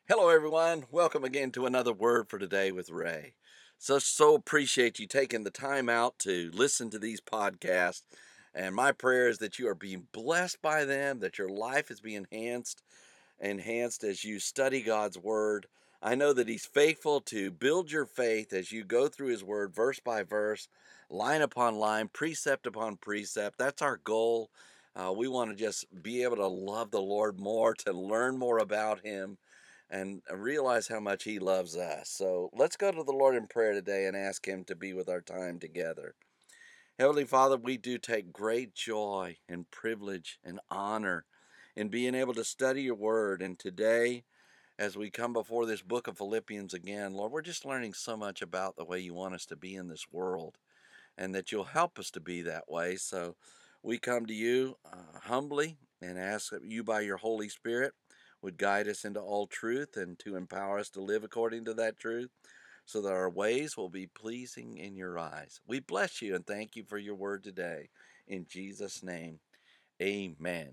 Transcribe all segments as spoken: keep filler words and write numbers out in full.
Hello, everyone. Welcome again to another Word for Today with Ray. So, so appreciate you taking the time out to listen to these podcasts. And my prayer is that you are being blessed by them, that your life is being enhanced, enhanced as you study God's Word. I know that He's faithful to build your faith as you go through His Word, verse by verse, line upon line, precept upon precept. That's our goal. Uh, we want to just be able to love the Lord more, to learn more about Him, and realize how much He loves us. So let's go to the Lord in prayer today and ask Him to be with our time together. Heavenly Father, we do take great joy and privilege and honor in being able to study your word. And today, as we come before this book of Philippians again, Lord, we're just learning so much about the way you want us to be in this world and that you'll help us to be that way. So we come to you uh, humbly and ask that you, by your Holy Spirit, would guide us into all truth and to empower us to live according to that truth, so that our ways will be pleasing in your eyes. We bless you and thank you for your word today. In Jesus' name, amen.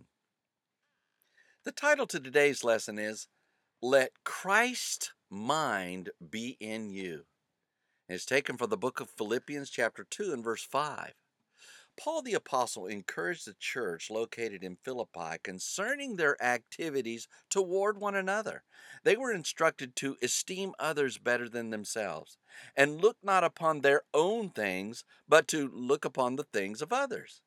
The title to today's lesson is Let Christ's Mind Be in You. It's taken from the book of Philippians chapter two and verse five. Paul the Apostle encouraged the church located in Philippi concerning their activities toward one another. They were instructed to esteem others better than themselves, and look not upon their own things, but to look upon the things of others.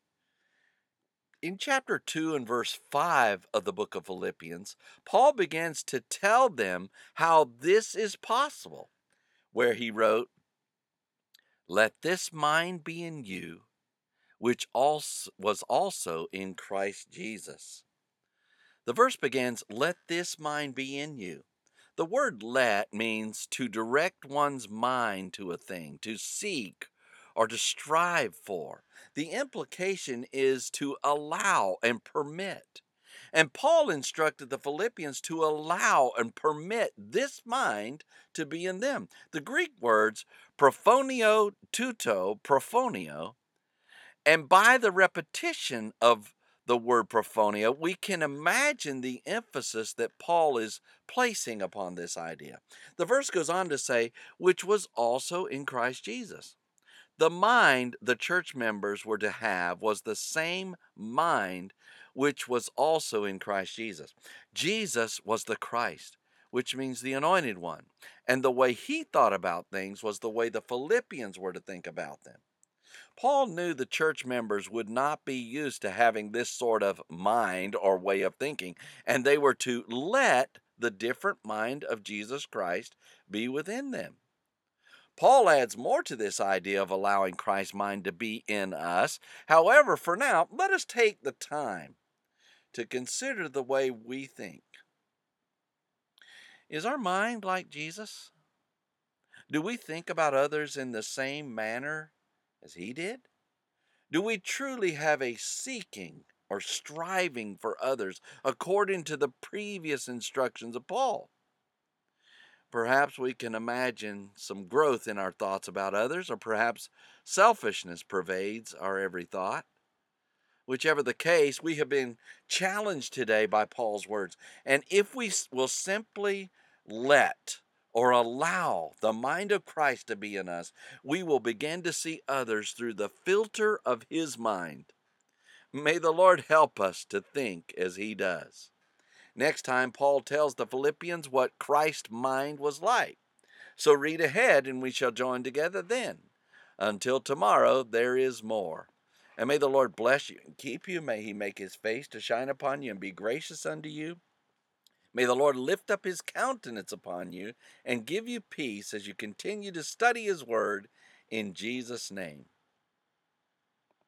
In chapter two and verse five of the book of Philippians, Paul begins to tell them how this is possible, where he wrote, "Let this mind be in you, which also was also in Christ Jesus." The verse begins, "Let this mind be in you." The word let means to direct one's mind to a thing, to seek, or to strive for. The implication is to allow and permit. And Paul instructed the Philippians to allow and permit this mind to be in them. The Greek words prophonio tuto, prophonio, and by the repetition of the word prophonia, we can imagine the emphasis that Paul is placing upon this idea. The verse goes on to say, which was also in Christ Jesus. The mind the church members were to have was the same mind which was also in Christ Jesus. Jesus was the Christ, which means the anointed one. And the way he thought about things was the way the Philippians were to think about them. Paul knew the church members would not be used to having this sort of mind or way of thinking, and they were to let the different mind of Jesus Christ be within them. Paul adds more to this idea of allowing Christ's mind to be in us. However, for now, let us take the time to consider the way we think. Is our mind like Jesus? Do we think about others in the same manner as he did? Do we truly have a seeking or striving for others according to the previous instructions of Paul? Perhaps we can imagine some growth in our thoughts about others, or perhaps selfishness pervades our every thought. Whichever the case, we have been challenged today by Paul's words. And if we will simply let or allow the mind of Christ to be in us, we will begin to see others through the filter of his mind. May the Lord help us to think as he does. Next time, Paul tells the Philippians what Christ's mind was like. So read ahead and we shall join together then. Until tomorrow, there is more. And may the Lord bless you and keep you. May he make his face to shine upon you and be gracious unto you. May the Lord lift up his countenance upon you and give you peace as you continue to study his word in Jesus' name.